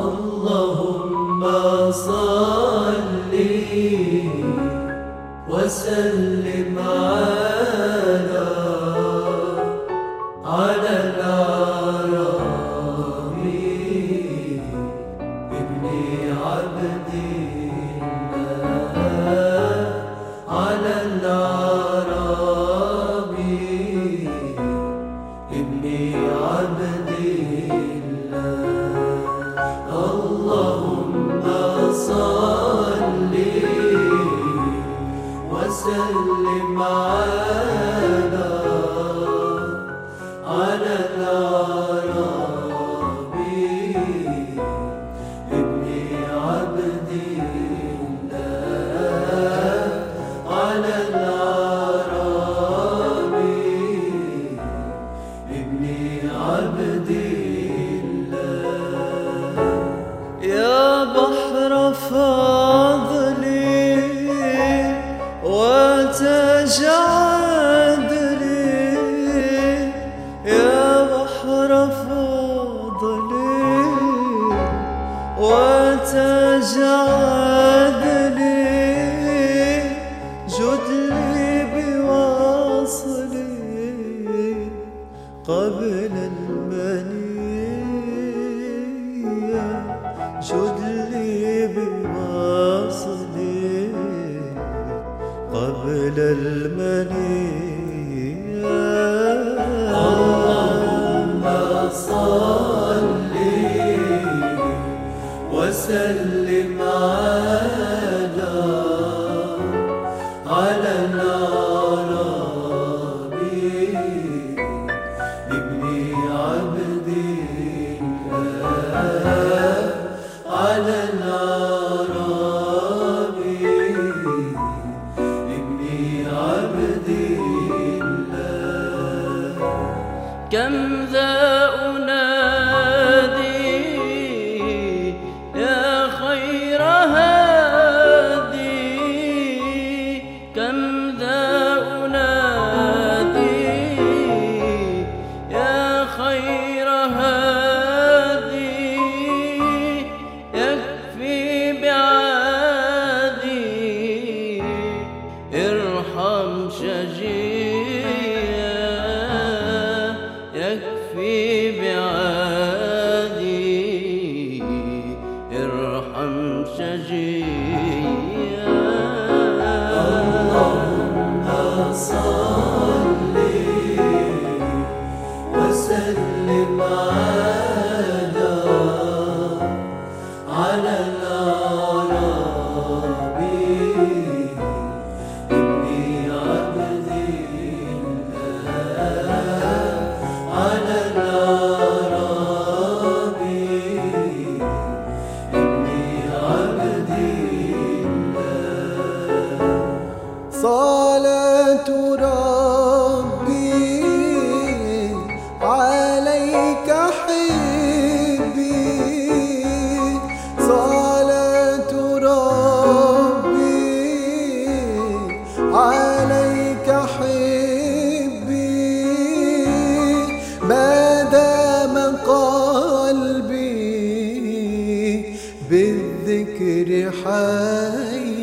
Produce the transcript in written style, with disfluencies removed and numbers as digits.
اللهم صل وسلم على العربي ابن عبد الله، على العربي ابن عبد الله. اللهم صل وسلم على العربي ابن عبد الله، على العربي ابن عبد الله. يا بحر فضلي وتجعدني، يا بحر فضلي وتجعدني، جد لي بوصلي قبل المنية، جد لي بوصلي قبل المنية. اللهم صل وسلم على العربي ابن عبد الله، على العربي ابن عبد الله. كم ذا أنادي يا خير هادي، كم ذا أنادي يا خير هادي، يكفي بعادي ارحم شجيا، يكفي بعادي ارحم شجيا. اللهم صل وسلم على العربي ابن عبد الله، على العربي ابن عبد الله. صلاة ربي عليك حبي، صلاة ربي عليك حبي، ما دام قلبي بالذكر حي.